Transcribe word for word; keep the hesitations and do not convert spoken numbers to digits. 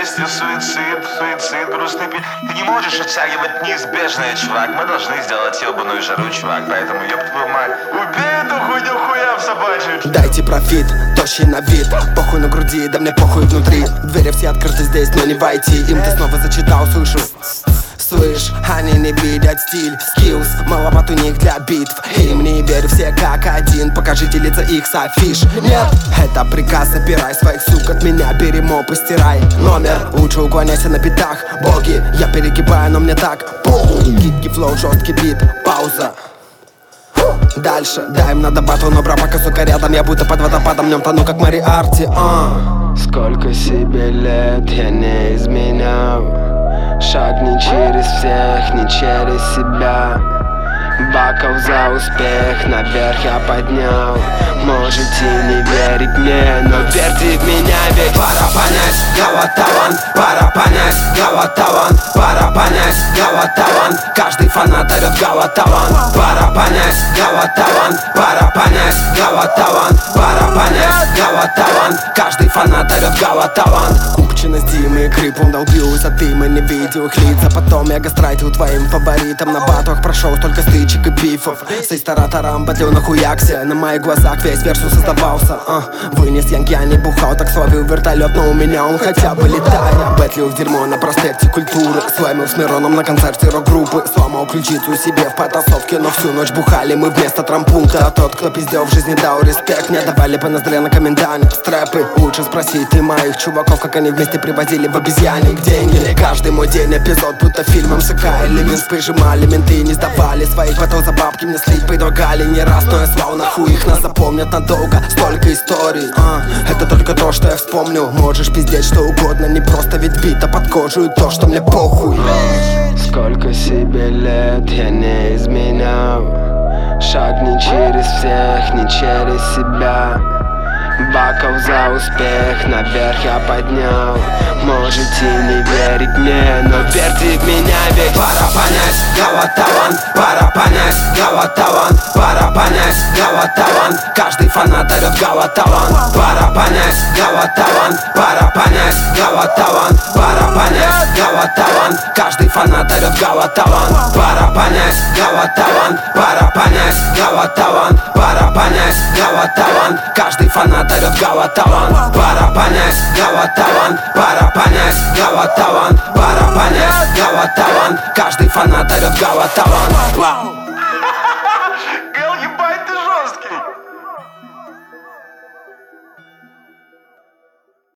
счастье, суицид, суицид, грустный пи... Ты не можешь оттягивать неизбежное, чувак. Мы должны сделать ебаную жару, чувак. Поэтому, ёб твою мать, убей эту хуйню хуя в собачью. Дайте профит, тощий на вид. Похуй на груди, да мне похуй внутри. Двери все открыты здесь, но не войти. Им ты снова зачитал, слышу. Слышь, они не видят стиль, скиллс, маловат у них для битв. Им не верю все как один, покажите лица их с афиш. Нет, это приказ, забирай своих сук от меня, бери моп и стирай номер. Лучше уклоняйся на битах, боги, я перегибаю, но мне так похуй. Гибкий флоу, жесткий бит, пауза. Дальше, да, им надо батл, но бра, пока сука рядом, я будто под водопадом, в нем тону как Мариарти. а. Сколько себе лет я не изменял. Шаг не через всех, не через себя. Бокал за успех, наверх я поднял. Можете не верить мне, но верьте в меня, ведь пора понять, кого талант. Пора понять, кого талант. Пора понять, кого талант. Каждый фанат орет кого талант. Пора понять, кого талант. Пора понять, кого талант. Пора понять, кого талант. Каждый фанат орет кого талант. Купчина с Димой, крип, он долбилась, а ты мы не видел их лица. Потом я гастрайтил твоим фаворитом. На батлах прошел столько стычек и бифов. С исторатором батлил на хуяксе. На моих глазах весь версус создавался. а. Вынес янг, я не бухал, так словил вертолет, но у меня он хотя бы летает. Я бэтлил в дерьмо на проспекте Культуры. Слаймил с Мироном на концерте рок-группы. Сломал ключицу себе в потасовке, но всю ночь бухали мы вместо трампункта. А тот, кто пиздел в жизни, дал респект. Мне давали по ноздре на комендант. Стрэпы, лучше спроси ты моих чуваков, как они вместе привозили в обезьянник деньги. Каждый мой день эпизод, будто фильмом СК или Минс. Прижимали менты, не сдавали своих батл за бабки. Мне слить предлагали не раз, но я слал нахуй их, нас запомнят надолго. Столько историй, а, это только то, что я вспомню. Можешь пиздеть что угодно, не просто ведь бита под кожу и то, что мне похуй. Сколько себе лет я не изменял. Шаг не через всех, не через себя. Бокал за успех, наверх я поднял. Можете не верить мне, но верьте в меня, ведь пора понять, кого талант. Пора понять, кого талант. Пора понять, кого талант. Каждый фанат орет кого талант. Пора понять, кого талант. Пора понять, кого талант. Пора понять, кого талант. Каждый фанат орет кого талант. Пора понять, кого талант. Пора понять, кого талант. Пора понять, кого талант. Каждый фанат орет кого талант. Пора понять, кого талант. Пора понять, кого талант. Пора понять, кого талант. Каждый фанат орет кого талант.